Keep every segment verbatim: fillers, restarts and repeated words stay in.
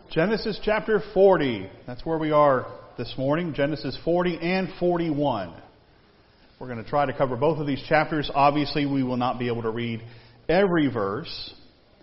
Genesis chapter forty. That's where we are this morning. Genesis forty and forty-one. We're going to try to cover both of these chapters. Obviously, we will not be able to read every verse.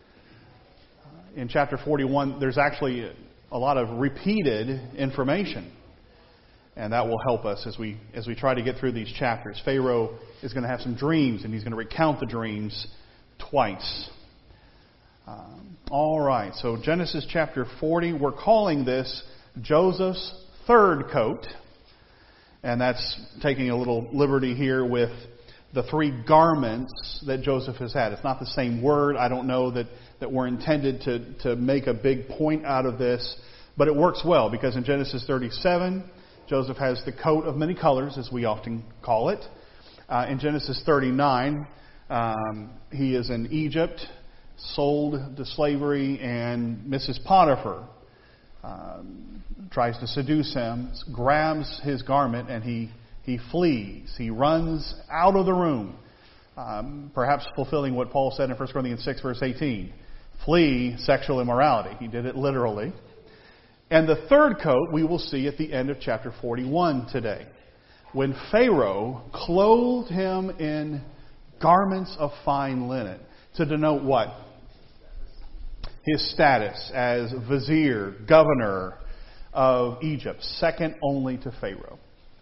In chapter forty-one, there's actually a lot of repeated information. And that will help us as we as we try to get through these chapters. Pharaoh is going to have some dreams, and he's going to recount the dreams twice. Um, all right, so Genesis chapter forty, we're calling this Joseph's third coat. And that's taking a little liberty here with the three garments that Joseph has had. It's not the same word. I don't know that, that we're intended to, to make a big point out of this. But it works well because in Genesis thirty-seven, Joseph has the coat of many colors, as we often call it. Uh, in Genesis thirty-nine, um, he is in Egypt, sold to slavery, and Missus Potiphar um, tries to seduce him, grabs his garment, and he, he flees. He runs out of the room, um, perhaps fulfilling what Paul said in First Corinthians six, verse eighteen. Flee sexual immorality. He did it literally. And the third coat we will see at the end of chapter forty-one today, when Pharaoh clothed him in garments of fine linen to denote what? His status as vizier, governor of Egypt, second only to Pharaoh.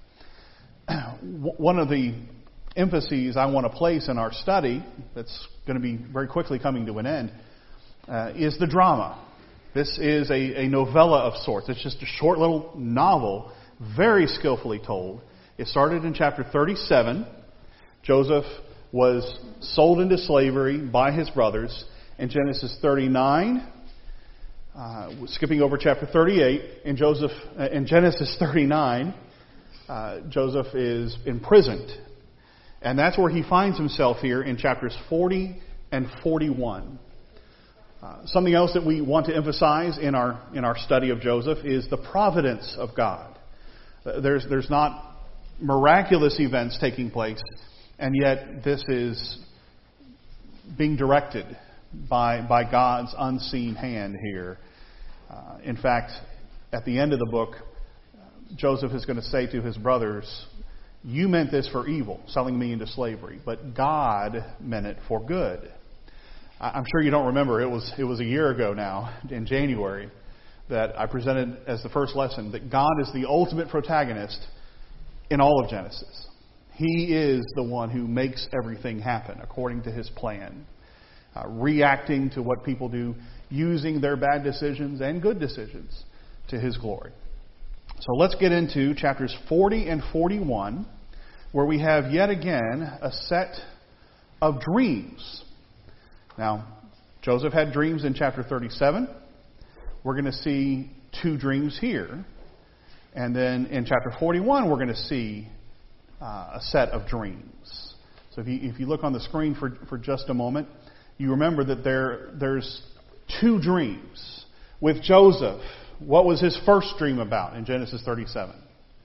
One of the emphases I want to place in our study, that's going to be very quickly coming to an end, uh, is the drama. This is a, a novella of sorts. It's just a short little novel, very skillfully told. It started in chapter thirty-seven. Joseph was sold into slavery by his brothers. In Genesis thirty-nine, uh, skipping over chapter thirty-eight, in Joseph, uh, in Genesis thirty-nine, uh, Joseph is imprisoned, and that's where he finds himself here in chapters forty and forty-one. Uh, something else that we want to emphasize in our in our study of Joseph is the providence of God. Uh, there's there's not miraculous events taking place, and yet this is being directed by by God's unseen hand here. Uh, in fact, at the end of the book, Joseph is going to say to his brothers, "You meant this for evil, selling me into slavery, but God meant it for good." I'm sure you don't remember, it was it was a year ago now, in January, that I presented as the first lesson that God is the ultimate protagonist in all of Genesis. He is the one who makes everything happen according to His plan. Uh, reacting to what people do, using their bad decisions and good decisions to His glory. So let's get into chapters forty and forty-one, where we have yet again a set of dreams. Now, Joseph had dreams in chapter thirty-seven. We're going to see two dreams here. And then in chapter forty-one, we're going to see uh, a set of dreams. So if you, if you look on the screen for, for just a moment, you remember that there there's two dreams. With Joseph, what was his first dream about in Genesis thirty-seven?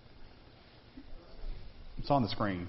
It's on the screen.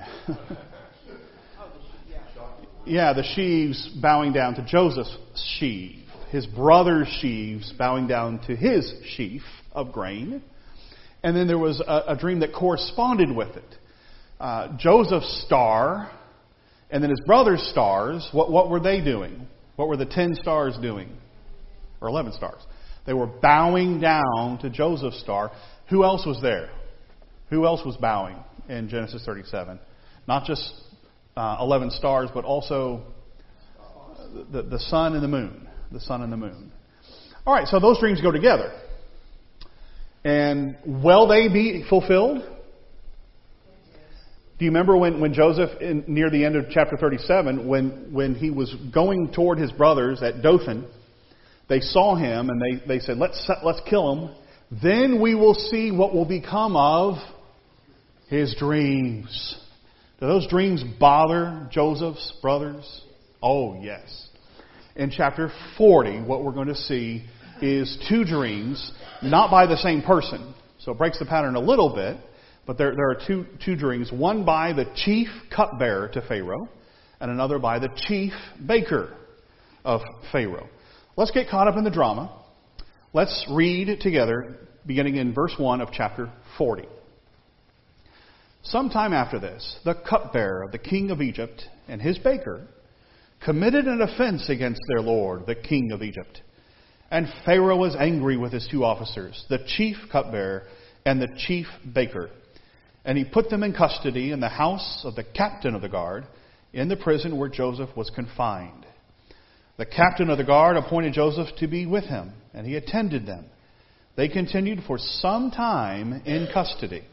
Yeah, the sheaves bowing down to Joseph's sheaf. His brother's sheaves bowing down to his sheaf of grain. And then there was a, a dream that corresponded with it. Uh, Joseph's star and then his brother's stars, what, what were they doing? What were the ten stars doing? Or eleven stars. They were bowing down to Joseph's star. Who else was there? Who else was bowing in Genesis thirty-seven? Not just uh, eleven stars, but also the, the sun and the moon. The sun and the moon. All right, so those dreams go together. And will they be fulfilled? Do you remember when, when Joseph, in, near the end of chapter thirty-seven, when, when he was going toward his brothers at Dothan, they saw him and they, they said, let's, let's kill him. Then we will see what will become of his dreams. Do those dreams bother Joseph's brothers? Oh, yes. In chapter forty, what we're going to see is two dreams, not by the same person. So it breaks the pattern a little bit. But there, there are two, two dreams, one by the chief cupbearer to Pharaoh, and another by the chief baker of Pharaoh. Let's get caught up in the drama. Let's read together, beginning in verse one of chapter forty. Sometime after this, the cupbearer of the king of Egypt and his baker committed an offense against their lord, the king of Egypt. And Pharaoh was angry with his two officers, the chief cupbearer and the chief baker. And he put them in custody in the house of the captain of the guard, in the prison where Joseph was confined. The captain of the guard appointed Joseph to be with him, and he attended them. They continued for some time in custody.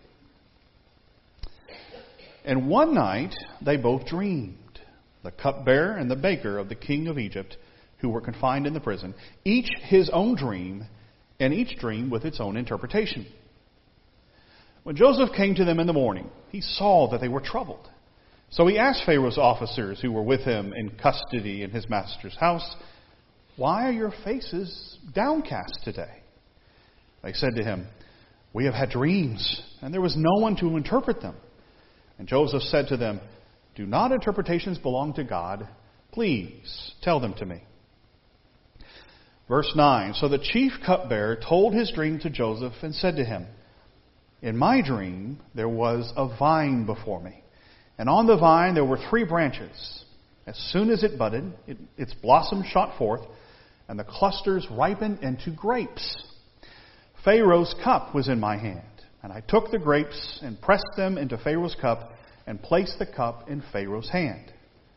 And one night they both dreamed, the cupbearer and the baker of the king of Egypt, who were confined in the prison, each his own dream, and each dream with its own interpretation. When Joseph came to them in the morning, he saw that they were troubled. So he asked Pharaoh's officers who were with him in custody in his master's house, "Why are your faces downcast today?" They said to him, "We have had dreams, and there was no one to interpret them." And Joseph said to them, "Do not interpretations belong to God? Please tell them to me." Verse nine, so the chief cupbearer told his dream to Joseph and said to him, "In my dream there was a vine before me. And on the vine there were three branches. As soon as it budded, it, its blossoms shot forth, and the clusters ripened into grapes. Pharaoh's cup was in my hand, and I took the grapes and pressed them into Pharaoh's cup and placed the cup in Pharaoh's hand."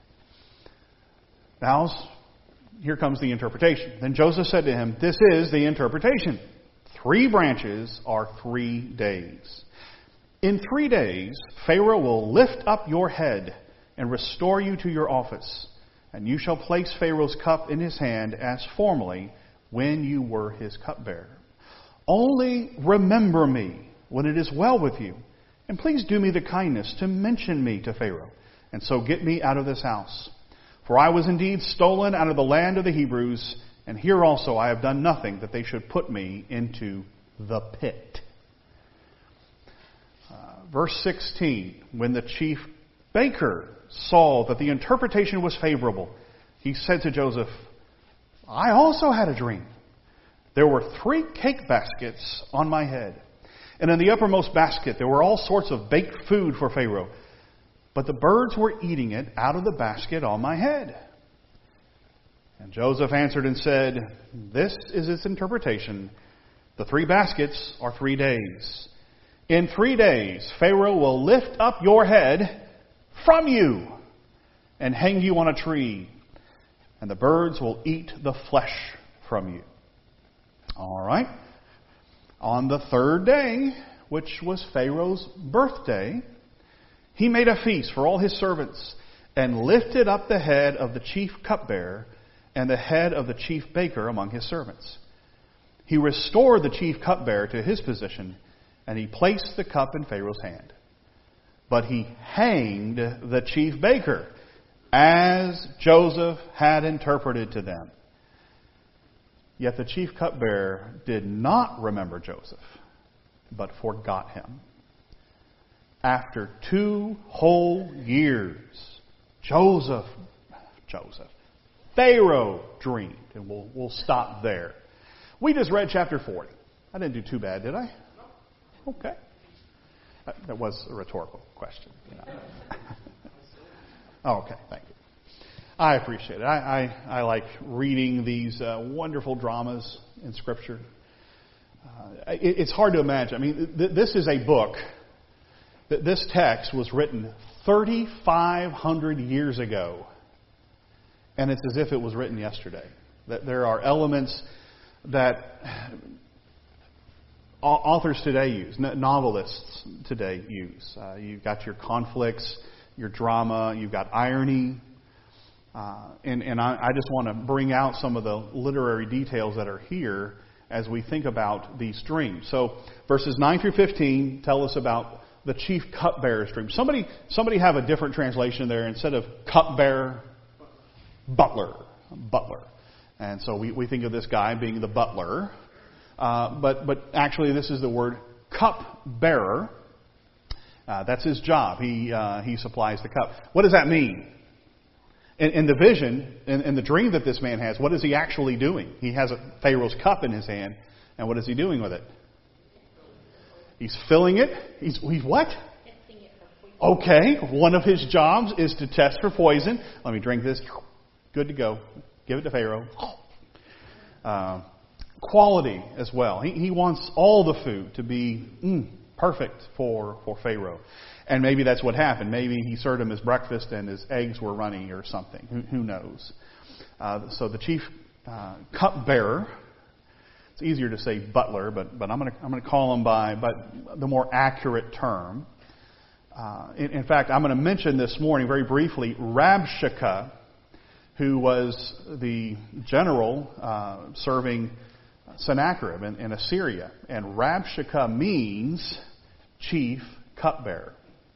Now, here comes the interpretation. Then Joseph said to him, "This is the interpretation. Three branches are three days. In three days, Pharaoh will lift up your head and restore you to your office, and you shall place Pharaoh's cup in his hand as formerly when you were his cupbearer. Only remember me when it is well with you, and please do me the kindness to mention me to Pharaoh, and so get me out of this house. For I was indeed stolen out of the land of the Hebrews, and here also I have done nothing that they should put me into the pit." Uh, verse sixteen, when the chief baker saw that the interpretation was favorable, he said to Joseph, "I also had a dream. There were three cake baskets on my head, and in the uppermost basket there were all sorts of baked food for Pharaoh, but the birds were eating it out of the basket on my head." And Joseph answered and said, "This is its interpretation. The three baskets are three days. In three days, Pharaoh will lift up your head from you and hang you on a tree, and the birds will eat the flesh from you." All right. On the third day, which was Pharaoh's birthday, he made a feast for all his servants and lifted up the head of the chief cupbearer and the head of the chief baker among his servants. He restored the chief cupbearer to his position, and he placed the cup in Pharaoh's hand. But he hanged the chief baker, as Joseph had interpreted to them. Yet the chief cupbearer did not remember Joseph, but forgot him. After two whole years, Joseph, Joseph, Pharaoh dreamed, and we'll, we'll stop there. We just read chapter forty. I didn't do too bad, did I? Okay. That was a rhetorical question. You know. Oh, okay, thank you. I appreciate it. I, I, I like reading these uh, wonderful dramas in Scripture. Uh, it, it's hard to imagine. I mean, th- this is a book. Th- this text was written thirty-five hundred years ago. And it's as if it was written yesterday. That there are elements that authors today use, novelists today use. Uh, you've got your conflicts, your drama, you've got irony. Uh, and and I, I just want to bring out some of the literary details that are here as we think about these dreams. So verses nine through fifteen tell us about the chief cupbearer's dream. Somebody, somebody have a different translation there. Instead of cupbearer, butler. Butler. And so we, we think of this guy being the butler. Uh, but, but actually this is the word cupbearer. Uh, that's his job. He, uh, he supplies the cup. What does that mean? In, in the vision, in, in the dream that this man has, what is he actually doing? He has a Pharaoh's cup in his hand. And what is he doing with it? He's filling it. He's, he's what? Okay, one of his jobs is to test for poison. Let me drink this. Good to go. Give it to Pharaoh. Uh, quality as well. He, he wants all the food to be mm, perfect for, for Pharaoh. And maybe that's what happened. Maybe he served him his breakfast and his eggs were runny or something. Who, who knows? Uh, so the chief uh, cupbearer, it's easier to say butler, but, but I'm going to I'm going to call him by, by the more accurate term. Uh, in, in fact, I'm going to mention this morning very briefly Rabshakeh, who was the general uh, serving Sennacherib in, in Assyria. And Rabshakeh means chief cupbearer.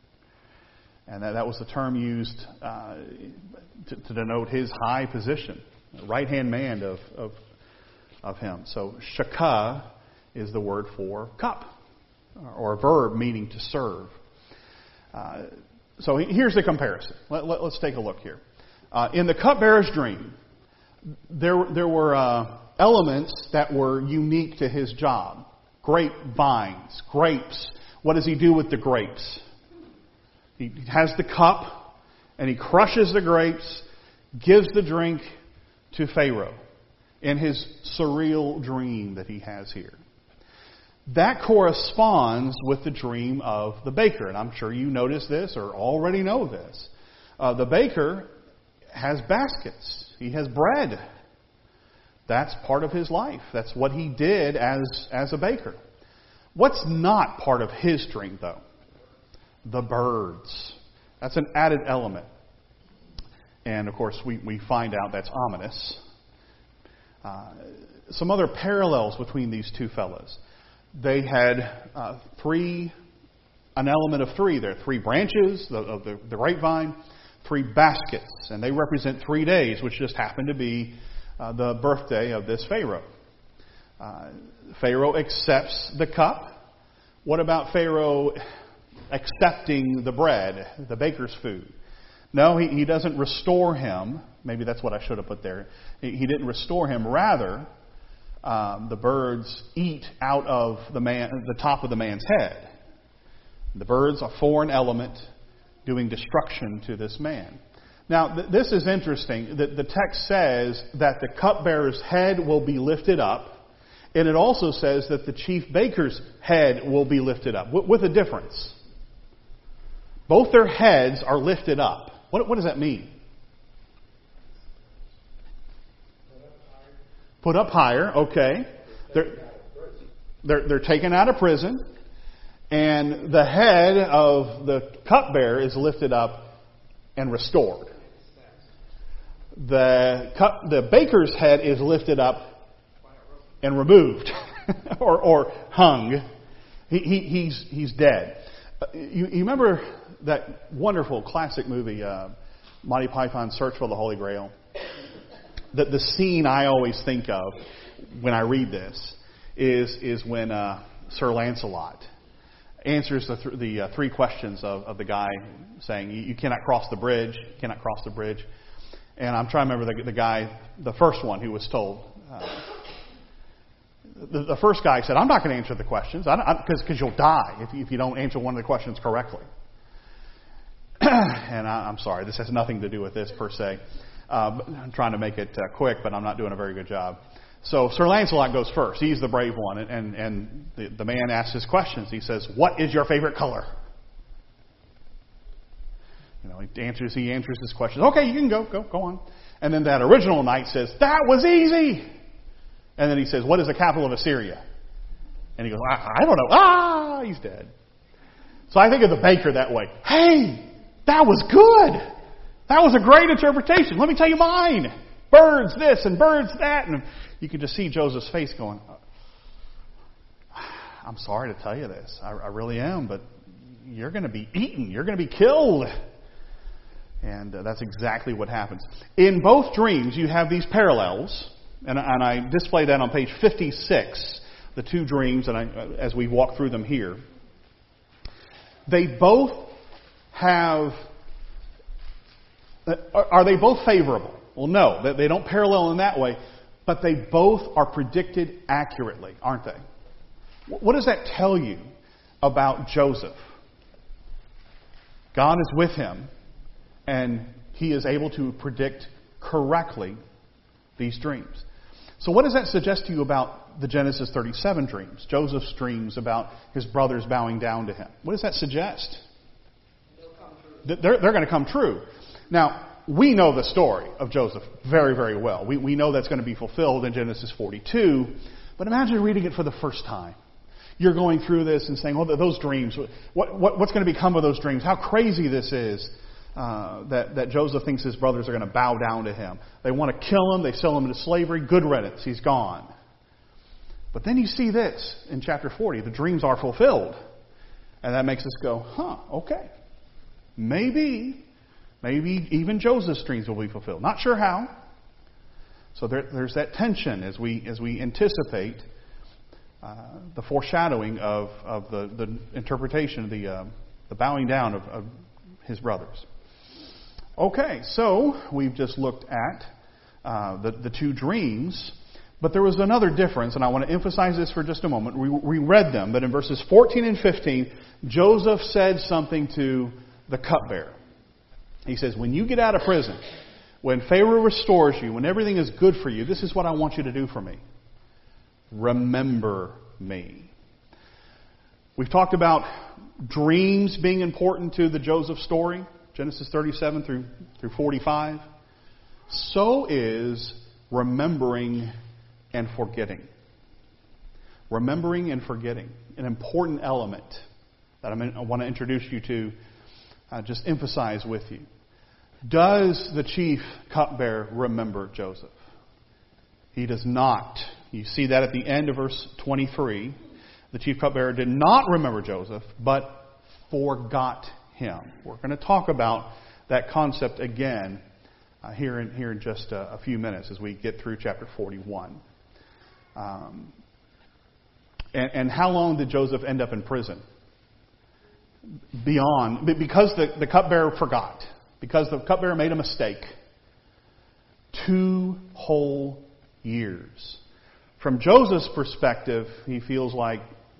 And that, that was the term used uh, to, to denote his high position, right-hand man of, of, of him. So shakah is the word for cup, or a verb meaning to serve. Uh, so here's the comparison. Let, let, let's take a look here. Uh, in the cupbearer's dream, there, there were uh, elements that were unique to his job. Grapevines, grapes. What does he do with the grapes? He has the cup, and he crushes the grapes, gives the drink to Pharaoh in his surreal dream that he has here. That corresponds with the dream of the baker. And I'm sure you notice this or already know this. Uh, the baker has baskets. He has bread. That's part of his life. That's what he did as, as a baker. What's not part of his dream, though? The birds. That's an added element. And, of course, we, we find out that's ominous. Uh, some other parallels between these two fellows. They had uh, three, an element of three there. Three branches of the, the grapevine, three baskets. And they represent three days, which just happened to be uh, the birthday of this Pharaoh. Uh, Pharaoh accepts the cup. What about Pharaoh accepting the bread, the baker's food? No, he, he doesn't restore him. Maybe that's what I should have put there. He, he didn't restore him. Rather, Um, the birds eat out of the man, the top of the man's head. The birds, a foreign element, doing destruction to this man. Now, th- this is interesting. The, the text says that the cupbearer's head will be lifted up, and it also says that the chief baker's head will be lifted up, w- with a difference. Both their heads are lifted up. What, what does that mean? Put up higher, okay. They're, they're, they're taken out of prison. And the head of the cupbearer is lifted up and restored. The cup, the baker's head is lifted up and removed or, or hung. He, he, he's, he's dead. You, you remember that wonderful classic movie, uh, Monty Python's Search for the Holy Grail? The, the scene I always think of when I read this is is when uh, Sir Lancelot answers the, th- the uh, three questions of, of the guy saying, you, you cannot cross the bridge, you cannot cross the bridge. And I'm trying to remember the, the guy, the first one who was told. Uh, the, the first guy said, I'm not going to answer the questions because you'll die if you, if you don't answer one of the questions correctly. And I, I'm sorry, this has nothing to do with this per se. Uh, I'm trying to make it uh, quick, but I'm not doing a very good job. So Sir Lancelot goes first. He's the brave one. And, and, and the, the man asks his questions. He says, what is your favorite color? You know, he answers, he answers his questions. Okay, you can go, go, go on. And then that original knight says, that was easy. And then he says, what is the capital of Assyria? And he goes, I, I don't know. Ah, he's dead. So I think of the baker that way. Hey, that was good. That was a great interpretation. Let me tell you mine. Birds this and birds that. And you can just see Joseph's face going, I'm sorry to tell you this. I, I really am, but you're going to be eaten. You're going to be killed. And uh, that's exactly what happens. In both dreams, you have these parallels. And, and I display that on page fifty-six, the two dreams, and I, as we walk through them here. They both have... Are they both favorable? Well, no. They don't parallel in that way. But they both are predicted accurately, aren't they? What does that tell you about Joseph? God is with him, and he is able to predict correctly these dreams. So what does that suggest to you about the Genesis thirty-seven dreams? Joseph's dreams about his brothers bowing down to him. What does that suggest? They're, they're going to come true. Now, we know the story of Joseph very, very well. We, we know that's going to be fulfilled in Genesis forty-two. But imagine reading it for the first time. You're going through this and saying, well, those dreams, what, what, what's going to become of those dreams? How crazy this is uh, that, that Joseph thinks his brothers are going to bow down to him. They want to kill him. They sell him into slavery. Good riddance. He's gone. But then you see this in chapter forty. The dreams are fulfilled. And that makes us go, huh, okay. Maybe, maybe even Joseph's dreams will be fulfilled. Not sure how. So there, there's that tension as we as we anticipate uh, the foreshadowing of, of the, the interpretation, the uh, the bowing down of, of his brothers. Okay, so we've just looked at uh, the the two dreams, but there was another difference, and I want to emphasize this for just a moment. We, we read them, but in verses fourteen and fifteen, Joseph said something to the cupbearer. He says, when you get out of prison, when Pharaoh restores you, when everything is good for you, this is what I want you to do for me. Remember me. We've talked about dreams being important to the Joseph story, Genesis thirty-seven through, through forty-five. So is remembering and forgetting. Remembering and forgetting. An important element that I'm in, I want to introduce you to, uh, just emphasize with you. Does the chief cupbearer remember Joseph? He does not. You see that at the end of verse twenty-three. The chief cupbearer did not remember Joseph, but forgot him. We're going to talk about that concept again uh, here, in, here in just a, a few minutes as we get through chapter forty-one. Um, and, and how long did Joseph end up in prison? Beyond, because the, the cupbearer forgot. Because the cupbearer made a mistake. Two whole years. From Joseph's perspective, he feels like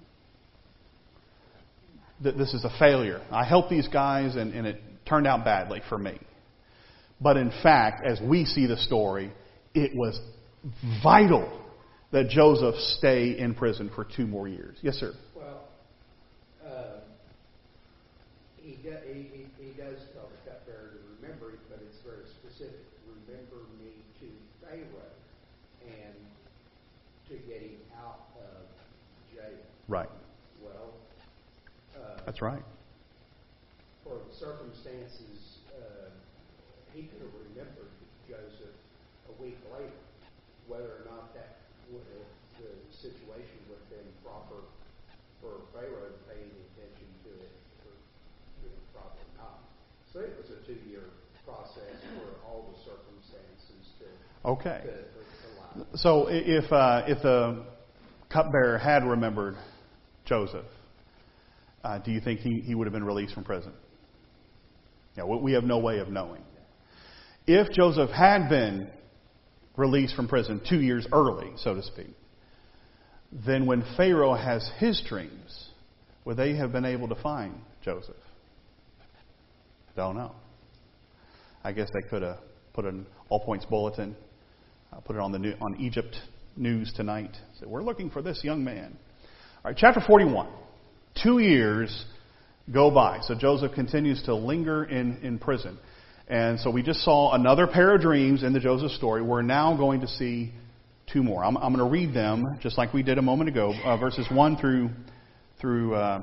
that this is a failure. I helped these guys and, and it turned out badly for me. But in fact, as we see the story, it was vital that Joseph stay in prison for two more years. Yes, sir? Well, uh, he, do, he, he does tell the cupbearer to remember it, but it's very specific. Remember me to Pharaoh and to get him out of jail. Right. Well, uh, that's right. For the circumstances, uh, he could have remembered Joseph a week later. Whether or not that would have, the situation would have been proper for Pharaoh to pay any attention to it, or probably not. So it was a two-year process for all the circumstances to. Okay. To, to allow. So if uh, if the cupbearer had remembered Joseph, uh, do you think he, he would have been released from prison? Yeah, we have no way of knowing. If Joseph had been released from prison two years early, so to speak, then when Pharaoh has his dreams, would they have been able to find Joseph? Don't know. I guess they could have put an all points bulletin, uh, put it on the new, on Egypt News tonight. Say, we're looking for this young man. All right, chapter forty-one. Two years go by. So Joseph continues to linger in, in prison. And so we just saw another pair of dreams in the Joseph story. We're now going to see two more. I'm, I'm going to read them just like we did a moment ago, uh, verses one through through uh,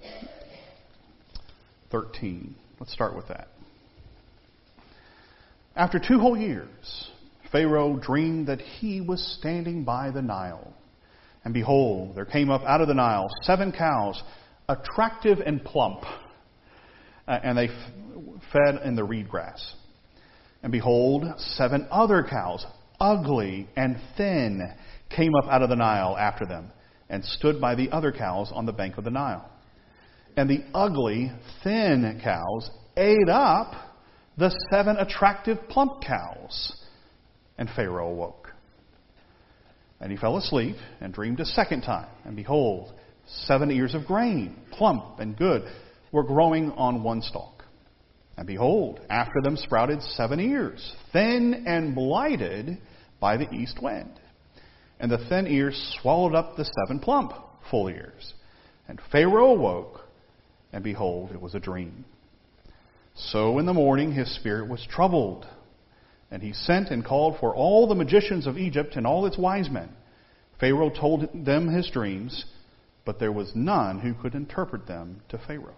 thirteen. Let's start with that. After two whole years, Pharaoh dreamed that he was standing by the Nile. And behold, there came up out of the Nile seven cows, attractive and plump. Uh, and they f- fed in the reed grass. And behold, seven other cows, ugly and thin, came up out of the Nile after them, and stood by the other cows on the bank of the Nile. And the ugly, thin cows ate up the seven attractive, plump cows. And Pharaoh awoke. And he fell asleep and dreamed a second time. And behold, seven ears of grain, plump and good, were growing on one stalk. And behold, after them sprouted seven ears, thin and blighted by the east wind. And the thin ears swallowed up the seven plump, full ears. And Pharaoh awoke, and behold, it was a dream. So in the morning his spirit was troubled. And he sent and called for all the magicians of Egypt and all its wise men. Pharaoh told them his dreams, but there was none who could interpret them to Pharaoh.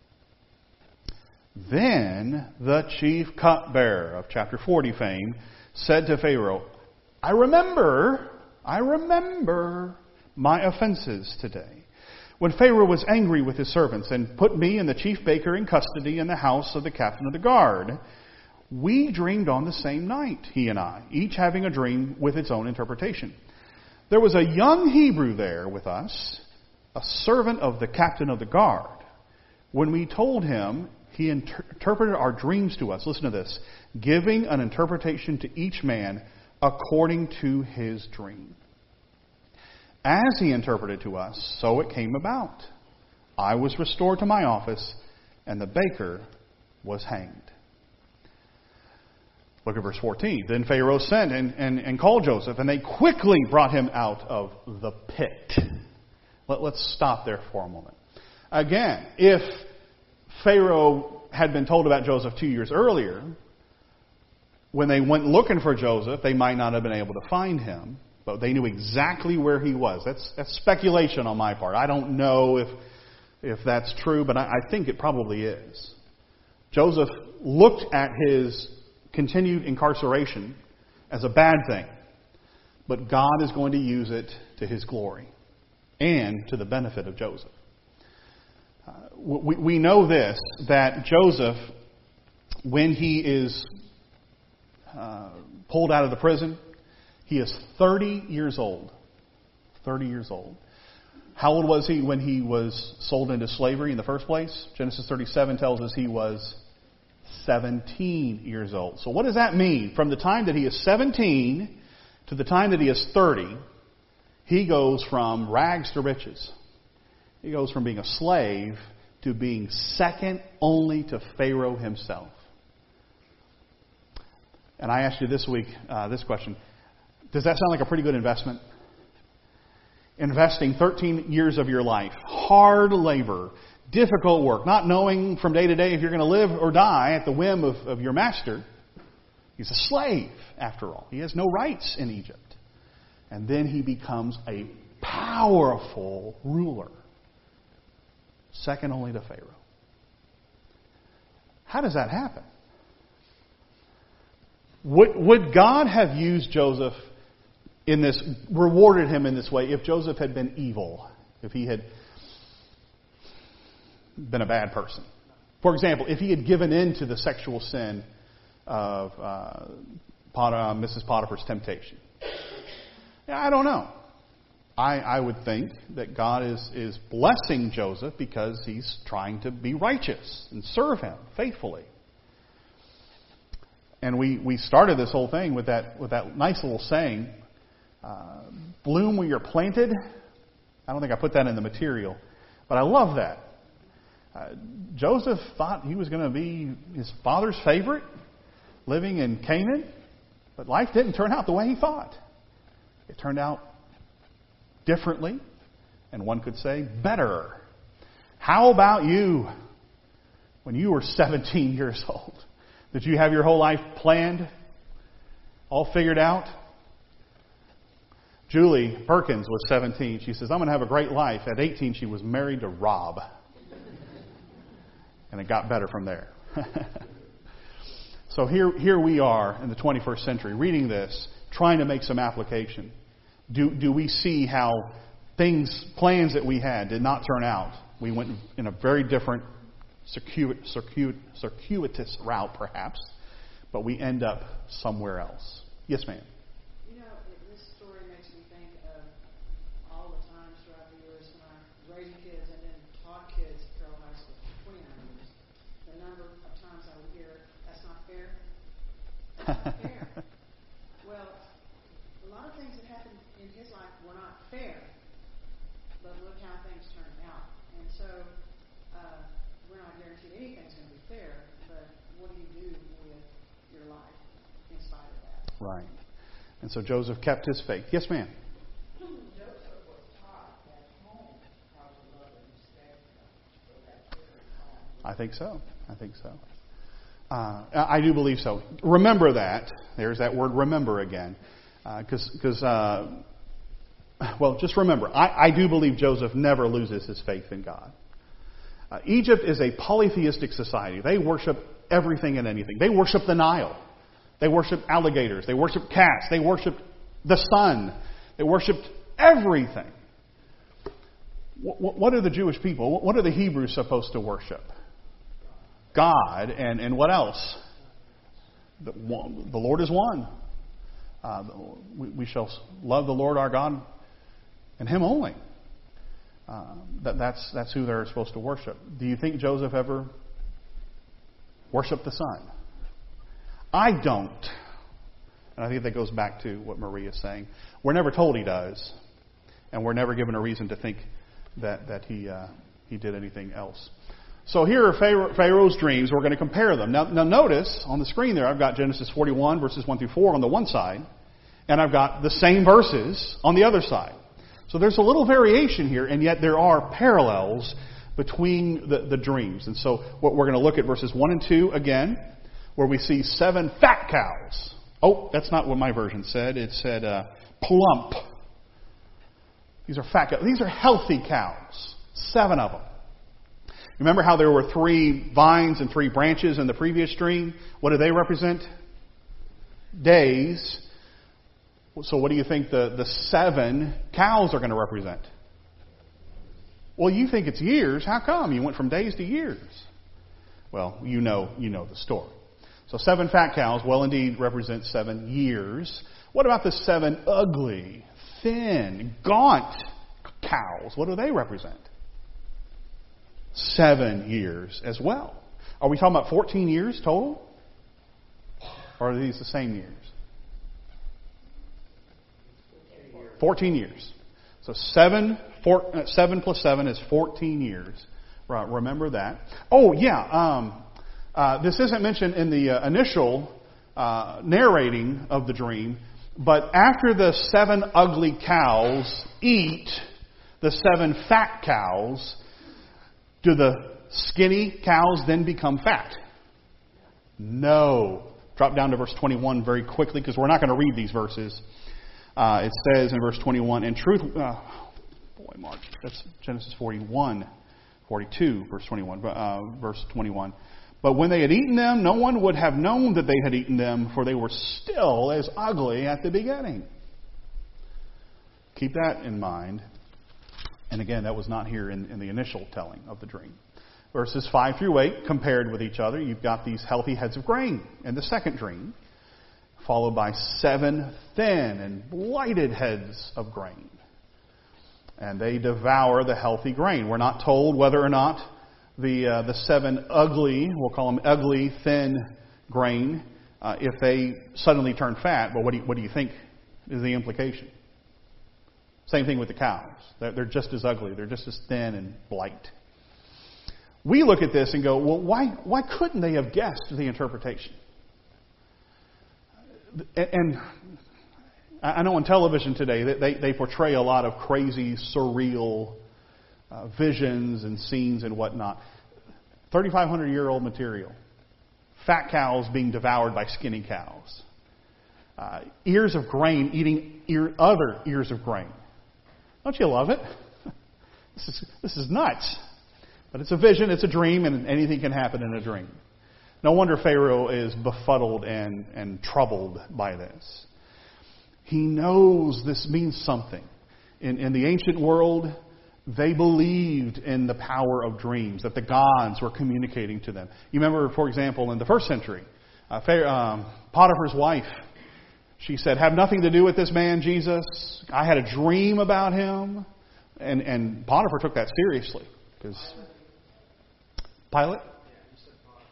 Then the chief cupbearer of chapter forty fame said to Pharaoh, I remember, I remember my offenses today, when Pharaoh was angry with his servants and put me and the chief baker in custody in the house of the captain of the guard. We dreamed on the same night, he and I, each having a dream with its own interpretation. There was a young Hebrew there with us, a servant of the captain of the guard. When we told him, he inter- interpreted our dreams to us. Listen to this. Giving an interpretation to each man according to his dream. As he interpreted to us, so it came about. I was restored to my office, and the baker was hanged. Look at verse fourteen. Then Pharaoh sent and, and, and called Joseph, and they quickly brought him out of the pit. Let, let's stop there for a moment. Again, if Pharaoh had been told about Joseph two years earlier, when they went looking for Joseph, they might not have been able to find him, but they knew exactly where he was. That's, that's speculation on my part. I don't know if, if that's true, but I, I think it probably is. Joseph looked at his continued incarceration as a bad thing, but God is going to use it to his glory and to the benefit of Joseph. Uh, we, we know this, that Joseph, when he is uh, pulled out of the prison, he is thirty years old. thirty years old. How old was he when he was sold into slavery in the first place? Genesis thirty-seven tells us he was seventeen years old. So what does that mean? From the time that he is seventeen to the time that he is thirty, he goes from rags to riches. He goes from being a slave to being second only to Pharaoh himself. And I asked you this week uh, this question. Does that sound like a pretty good investment? Investing thirteen years of your life, hard labor, difficult work, not knowing from day to day if you're going to live or die at the whim of, of your master. He's a slave, after all. He has no rights in Egypt. And then he becomes a powerful ruler, second only to Pharaoh. How does that happen? Would, would God have used Joseph in this, rewarded him in this way, if Joseph had been evil, if he had been a bad person? For example, if he had given in to the sexual sin of uh, Pot- uh, Missus Potiphar's temptation. Yeah, I don't know. I, I would think that God is, is blessing Joseph because he's trying to be righteous and serve him faithfully. And we, we started this whole thing with that with that nice little saying, uh, bloom where you're planted. I don't think I put that in the material, but I love that. Uh, Joseph thought he was going to be his father's favorite, living in Canaan, but life didn't turn out the way he thought. It turned out differently, and one could say better. How about you when you were seventeen years old? Did you have your whole life planned, all figured out? Julie Perkins was seventeen. She says, I'm going to have a great life. At eighteen, she was married to Rob. And it got better from there. So here, here we are in the twenty-first century, reading this, trying to make some application. Do, do we see how things, plans that we had did not turn out? We went in a very different, circuit, circuit, circuitous route, perhaps, but we end up somewhere else. Yes, ma'am. You know, this story makes me think of all the times throughout the years when I raised kids and then taught kids at Carroll High School for twenty-nine years. The number of times I would hear, that's not fair. That's not fair. Well, a lot of things that happened in his life were not fair, but look how things turned out. And so uh, we're not guaranteed anything's going to be fair, but what do you do with your life in spite of that? Right. And so Joseph kept his faith. Yes, ma'am. Joseph was taught at home how to love and respect God. So that's very common. I think so. I think so. Uh, I do believe so. Remember that. There's that word remember again. Because, uh, because uh, well, just remember, I, I do believe Joseph never loses his faith in God. Uh, Egypt is a polytheistic society. They worship everything and anything. They worship the Nile. They worship alligators. They worship cats. They worship the sun. They worshiped everything. What, what are the Jewish people? What are the Hebrews supposed to worship? God, and, and what else? The, one, the Lord is one. Uh, we, we shall love the Lord our God and Him only. Uh, that, that's, that's who they're supposed to worship. Do you think Joseph ever worshiped the sun? I don't. And I think that goes back to what Marie is saying. We're never told he does. And we're never given a reason to think that, that he, uh, he did anything else. So here are Pharaoh's dreams. We're going to compare them. Now, now notice on the screen there, I've got Genesis forty-one, verses one through four on the one side. And I've got the same verses on the other side. So there's a little variation here, and yet there are parallels between the, the dreams. And so what we're going to look at verses one and two again, where we see seven fat cows. Oh, that's not what my version said. It said uh, plump. These are fat cows. These are healthy cows. Seven of them. Remember how there were three vines and three branches in the previous dream? What do they represent? Days. So what do you think the, the seven cows are going to represent? Well, you think it's years. How come? You went from days to years. Well, you know, you know the story. So seven fat cows, well, indeed, represent seven years. What about the seven ugly, thin, gaunt cows? What do they represent? Seven years as well. Are we talking about fourteen years total? Or are these the same years? Fourteen years. So seven, four, uh, seven plus seven is fourteen years. Right, remember that. Oh, yeah. Um, uh, this isn't mentioned in the uh, initial uh, narrating of the dream, but after the seven ugly cows eat the seven fat cows, do the skinny cows then become fat? No. Drop down to verse twenty-one very quickly because we're not going to read these verses. Uh, it says in verse twenty-one, in truth, uh, boy, Mark, that's Genesis forty-one, forty-two, verse twenty-one, uh, verse twenty-one. But when they had eaten them, no one would have known that they had eaten them, for they were still as ugly at the beginning. Keep that in mind. And again, that was not here in, in the initial telling of the dream. Verses five through eight, compared with each other, you've got these healthy heads of grain in the second dream, followed by seven thin and blighted heads of grain. And they devour the healthy grain. We're not told whether or not the uh, the seven ugly, we'll call them ugly, thin grain, uh, if they suddenly turn fat. But what do you, what do you think is the implication? Same thing with the cows. They're, they're just as ugly. They're just as thin and blight. We look at this and go, well, why why couldn't they have guessed the interpretation? And I know on television today that they, they portray a lot of crazy, surreal uh, visions and scenes and whatnot. thirty-five hundred year old material. Fat cows being devoured by skinny cows. Uh, ears of grain eating ear, other ears of grain. Don't you love it? This is, this is nuts. But it's a vision, it's a dream, and anything can happen in a dream. No wonder Pharaoh is befuddled and, and troubled by this. He knows this means something. In, in the ancient world, they believed in the power of dreams, that the gods were communicating to them. You remember, for example, in the first century, uh, Pharaoh, um, Potiphar's wife, she said, have nothing to do with this man, Jesus. I had a dream about him. And, and Potiphar took that seriously. Because Pilate?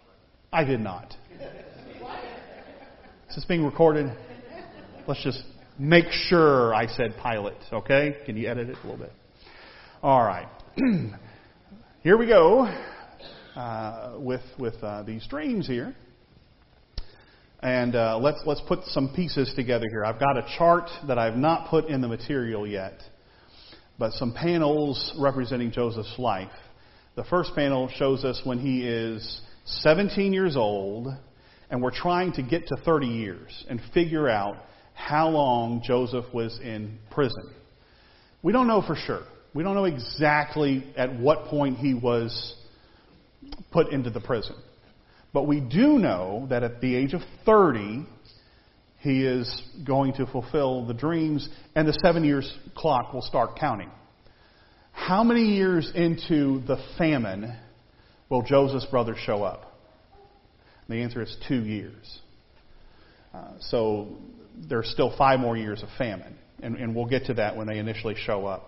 I did not. Is this being recorded? Let's just Make sure I said pilot, okay? Can you edit it a little bit? All right. Here we go uh, with with uh, these dreams here. And uh, let's let's put some pieces together here. I've got a chart that I've not put in the material yet, but some panels representing Joseph's life. The first panel shows us when he is seventeen years old, and we're trying to get to thirty years and figure out how long Joseph was in prison. We don't know for sure. We don't know exactly at what point he was put into the prison. But we do know that at the age of thirty, he is going to fulfill the dreams, and the seven years clock will start counting. How many years into the famine will Joseph's brothers show up? And the answer is two years. Uh, so there's still five more years of famine, and, and we'll get to that when they initially show up.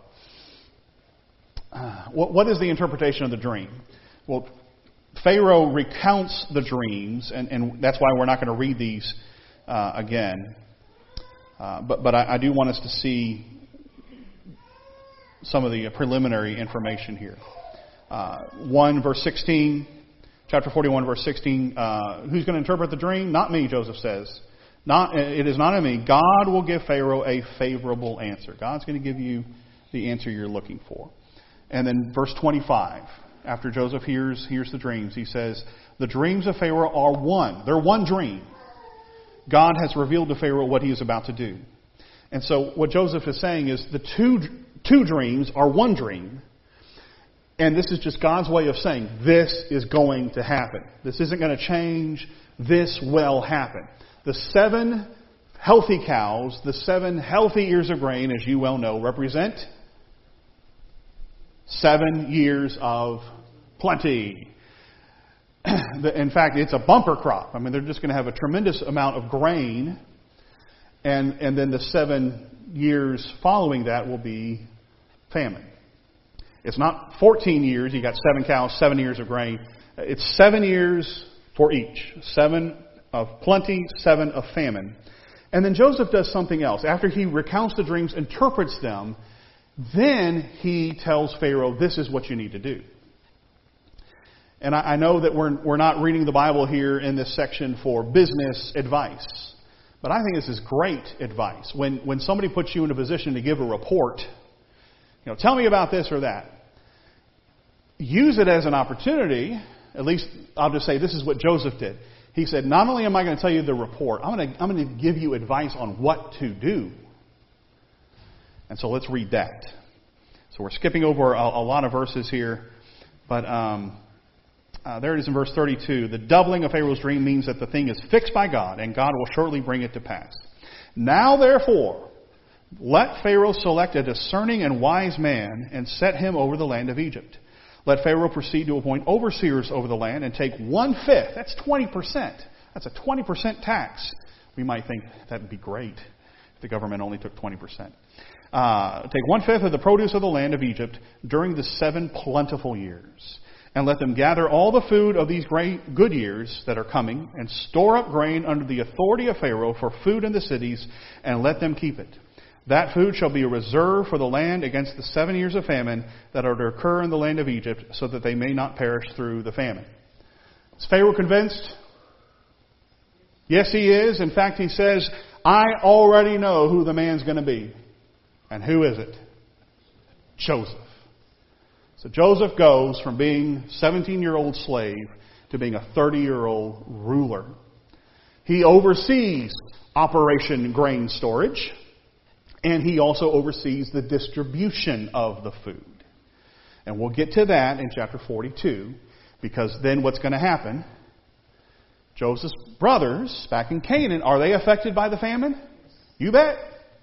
Uh, what, what is the interpretation of the dream? Well, Pharaoh recounts the dreams, and, and that's why we're not going to read these uh, again. Uh, but but I, I do want us to see some of the preliminary information here. Uh, one verse sixteen, chapter forty-one, verse sixteen. Uh, who's going to interpret the dream? Not me, Joseph says. Not it is not in me. God will give Pharaoh a favorable answer. God's going to give you the answer you're looking for. And then verse twenty-five. After Joseph hears, hears the dreams, he says, the dreams of Pharaoh are one. They're one dream. God has revealed to Pharaoh what he is about to do. And so what Joseph is saying is the two, two dreams are one dream. And this is just God's way of saying, this is going to happen. This isn't going to change. This will happen. The seven healthy cows, the seven healthy ears of grain, as you well know, represent seven years of plenty. In fact, it's a bumper crop. I mean, they're just going to have a tremendous amount of grain. And, and then the seven years following that will be famine. It's not fourteen years. You got seven cows, seven years of grain. It's seven years for each. Seven of plenty, seven of famine. And then Joseph does something else. After he recounts the dreams, interprets them, then he tells Pharaoh, this is what you need to do. And I, I know that we're, we're not reading the Bible here in this section for business advice. But I think this is great advice. When, when somebody puts you in a position to give a report, you know, tell me about this or that. Use it as an opportunity. At least I'll just say this is what Joseph did. He said, not only am I going to tell you the report, I'm going to, I'm going to give you advice on what to do. And so let's read that. So we're skipping over a, a lot of verses here. But um, uh, there it is in verse thirty-two. The doubling of Pharaoh's dream means that the thing is fixed by God, and God will shortly bring it to pass. Now, therefore, let Pharaoh select a discerning and wise man and set him over the land of Egypt. Let Pharaoh proceed to appoint overseers over the land and take one-fifth. That's twenty percent. That's a twenty percent tax. We might think that would be great if the government only took twenty percent. Uh, take one-fifth of the produce of the land of Egypt during the seven plentiful years, and let them gather all the food of these great good years that are coming, and store up grain under the authority of Pharaoh for food in the cities, and let them keep it. That food shall be a reserve for the land against the seven years of famine that are to occur in the land of Egypt, so that they may not perish through the famine. Is Pharaoh convinced? Yes, he is. In fact, he says, I already know who the man's going to be. And who is it? Joseph. So Joseph goes from being a seventeen-year-old slave to being a thirty-year-old ruler. He oversees Operation Grain Storage, and he also oversees the distribution of the food. And we'll get to that in chapter forty-two, because then what's going to happen? Joseph's brothers back in Canaan, are they affected by the famine? You bet.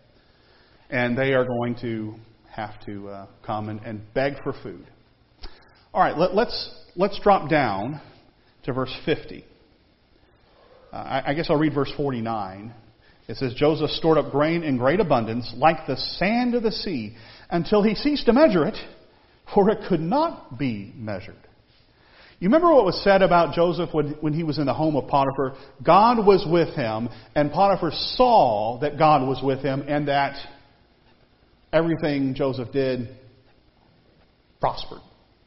And they are going to have to uh, come and, and beg for food. All right, let, let's let's drop down to verse fifty. Uh, I, I guess I'll read verse forty-nine. It says, Joseph stored up grain in great abundance, like the sand of the sea, until he ceased to measure it, for it could not be measured. You remember what was said about Joseph when, when he was in the home of Potiphar? God was with him, and Potiphar saw that God was with him, and that everything Joseph did prospered.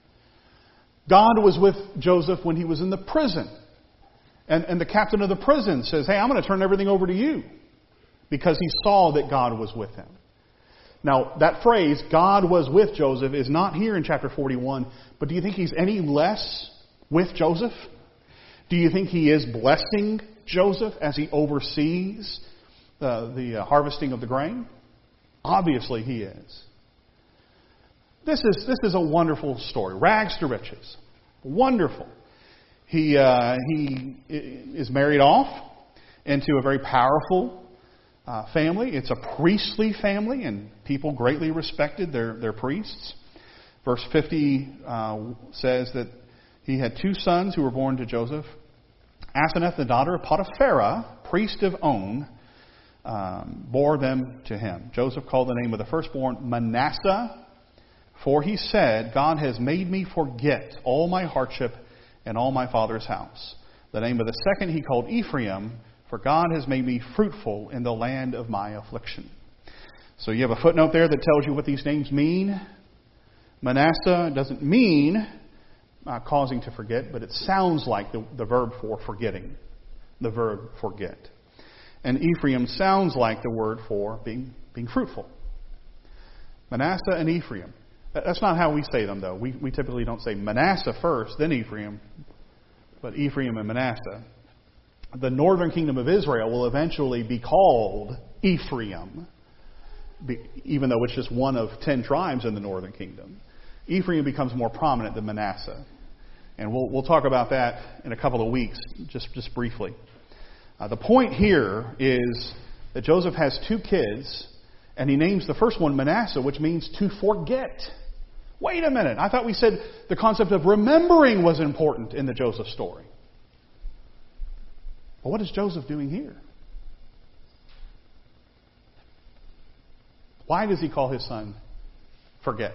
God was with Joseph when he was in the prison. And, and the captain of the prison says, hey, I'm going to turn everything over to you. Because he saw that God was with him. Now, that phrase, God was with Joseph, is not here in chapter forty-one. But do you think he's any less with Joseph? Do you think he is blessing Joseph as he oversees uh, the uh, harvesting of the grain? Obviously he is. This is this is a wonderful story. Rags to riches. Wonderful. He uh, he is married off into a very powerful uh, family. It's a priestly family, and people greatly respected their, their priests. Verse fifty uh, says that he had two sons who were born to Joseph. Asenath, the daughter of Potipharah, priest of On, um, bore them to him. Joseph called the name of the firstborn Manasseh, for he said, God has made me forget all my hardship and all my father's house. The name of the second he called Ephraim, for God has made me fruitful in the land of my affliction. So you have a footnote there that tells you what these names mean. Manasseh doesn't mean uh, causing to forget, but it sounds like the, the verb for forgetting. The verb forget. And Ephraim sounds like the word for being, being fruitful. Manasseh and Ephraim. That's not how we say them, though. We, we typically don't say Manasseh first, then Ephraim, but Ephraim and Manasseh. The northern kingdom of Israel will eventually be called Ephraim, even though it's just one of ten tribes in the northern kingdom. Ephraim becomes more prominent than Manasseh. And we'll, we'll talk about that in a couple of weeks, just, just briefly. Uh, the point here is that Joseph has two kids, and he names the first one Manasseh, which means to forget. Wait a minute. I thought we said the concept of remembering was important in the Joseph story. Well, what is Joseph doing here? Why does he call his son forget?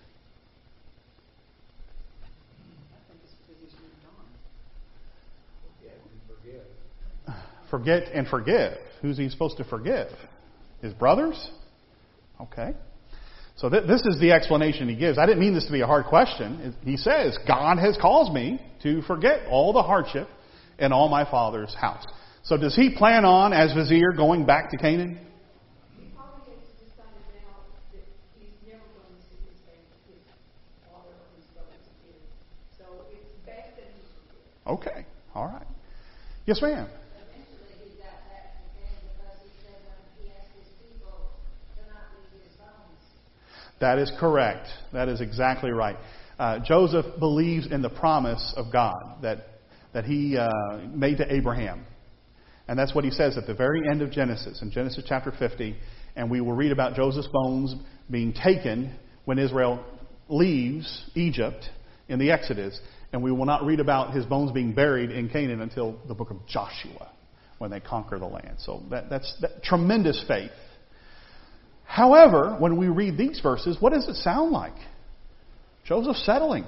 Forget and forgive. Who's he supposed to forgive? His brothers? Okay. So th- this is the explanation he gives. I didn't mean this to be a hard question. He says, God has caused me to forget all the hardship in all my father's house. So does he plan on, as vizier, going back to Canaan? He probably has decided now that he's never going to see his family, his father or his brothers again. So it's best that he forget. Okay. All right. Yes, ma'am. Eventually he got back to Canaan because he said when he asked his people to not leave his bones. That is correct. That is exactly right. Uh, Joseph believes in the promise of God that that he uh, made to Abraham. And that's what he says at the very end of Genesis, in Genesis chapter fifty. And we will read about Joseph's bones being taken when Israel leaves Egypt in the Exodus. And we will not read about his bones being buried in Canaan until the book of Joshua, when they conquer the land. So that, that's that, tremendous faith. However, when we read these verses, what does it sound like? Joseph settling.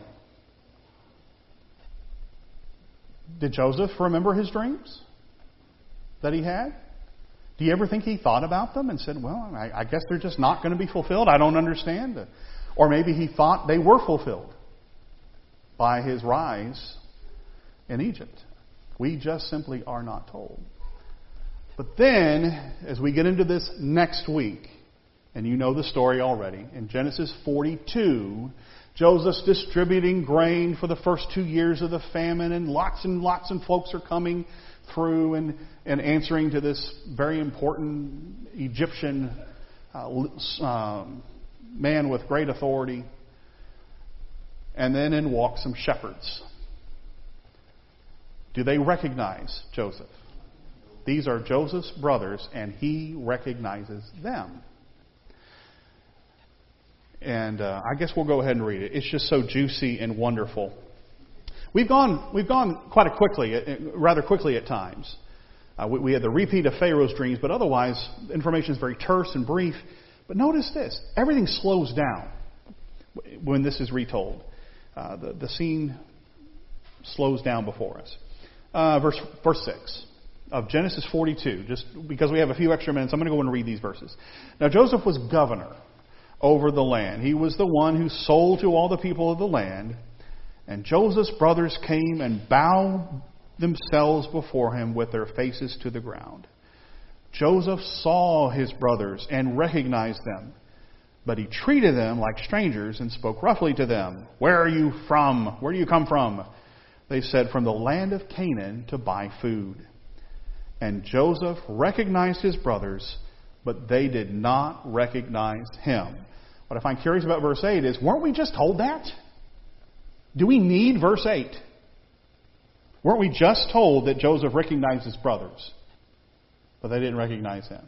Did Joseph remember his dreams that he had? Do you ever think he thought about them and said, well, I, I guess they're just not going to be fulfilled. I don't understand it. Or maybe he thought they were fulfilled by his rise in Egypt. We just simply are not told. But then, as we get into this next week, and you know the story already, in Genesis forty-two, Joseph's distributing grain for the first two years of the famine, and lots and lots of folks are coming through and, and answering to this very important Egyptian uh, um, man with great authority. And then in walk some shepherds. Do they recognize Joseph? These are Joseph's brothers, and he recognizes them. And uh, I guess we'll go ahead and read it. It's just so juicy and wonderful. We've gone we've gone quite a quickly, rather quickly at times. Uh, we, we had the repeat of Pharaoh's dreams, but otherwise, information is very terse and brief. But notice this: everything slows down when this is retold. Uh, the, the scene slows down before us. Uh, verse, verse six of Genesis forty-two. Just because we have a few extra minutes, I'm going to go and read these verses. Now Joseph was governor over the land. He was the one who sold to all the people of the land. And Joseph's brothers came and bowed themselves before him with their faces to the ground. Joseph saw his brothers and recognized them, but he treated them like strangers and spoke roughly to them. Where are you from? Where do you come from? They said, from the land of Canaan to buy food. And Joseph recognized his brothers, but they did not recognize him. What I find curious about verse eight is, weren't we just told that? Do we need verse eight? Weren't we just told that Joseph recognized his brothers, but they didn't recognize him?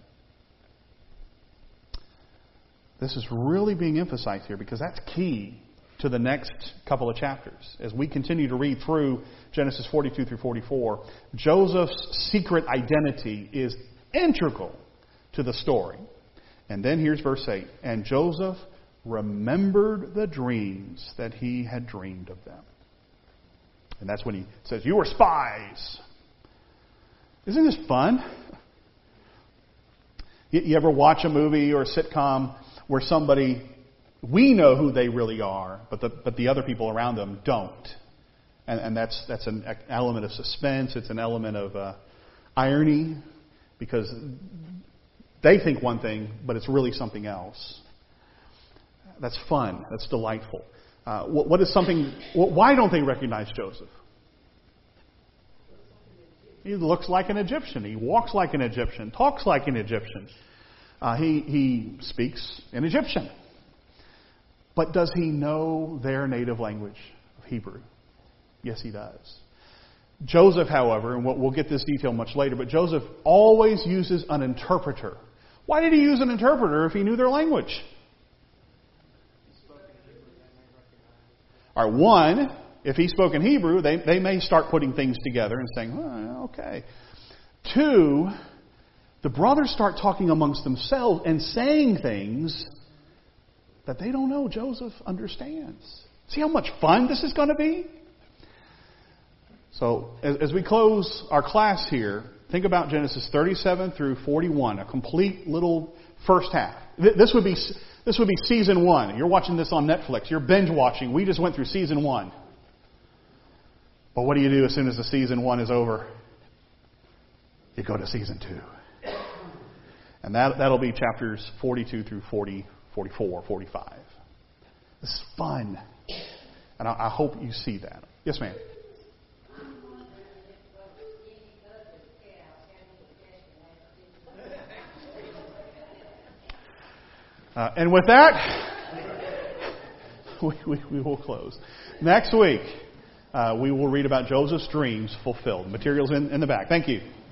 This is really being emphasized here because that's key to the next couple of chapters. As we continue to read through Genesis forty-two through forty-four, Joseph's secret identity is integral to the story. And then here's verse eight. And Joseph remembered the dreams that he had dreamed of them. And that's when he says, you were spies. Isn't this fun? You ever watch a movie or a sitcom where somebody, we know who they really are, but the, but the other people around them don't. And, and that's that's an element of suspense. It's an element of uh, irony because they think one thing, but it's really something else. That's fun. That's delightful. Uh, what, what is something? Why don't they recognize Joseph? He looks like an Egyptian. He walks like an Egyptian. Talks like an Egyptian. Uh, he he speaks in Egyptian. But does he know their native language of Hebrew? Yes, he does. Joseph, however, and we'll, we'll get this detail much later, but Joseph always uses an interpreter. Why did he use an interpreter if he knew their language? All right, one, if he spoke in Hebrew, they, they may start putting things together and saying, oh, okay. Two, the brothers start talking amongst themselves and saying things that they don't know Joseph understands. See how much fun this is going to be? So, as, as we close our class here, think about Genesis thirty-seven through forty-one, a complete little first half. This would be this would be season one. You're watching this on Netflix. You're binge watching. We just went through season one. But what do you do as soon as the season one is over? You go to season two. And that, that'll be chapters forty-two through forty, forty-four, forty-five. This is fun. And I, I hope you see that. Yes, ma'am. Uh, and with that, we, we, we will close. Next week, uh, we will read about Joseph's dreams fulfilled. Materials in, in the back. Thank you.